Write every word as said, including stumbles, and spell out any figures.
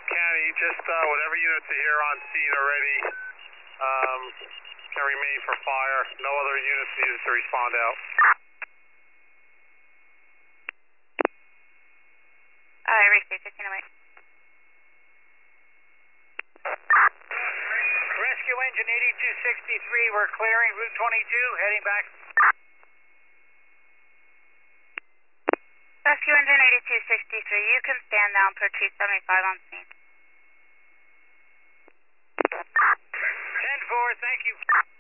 County, just uh, whatever units are here on scene already um, can remain for fire. No other units needed to respond out. Uh, Ricky, fifteen away. Rescue engine eighty-two sixty-three, we're clearing Route twenty-two, heading back. Rescue engine eighty-two sixty-three, you can stand down per two seventy-five on scene. ten four, thank you.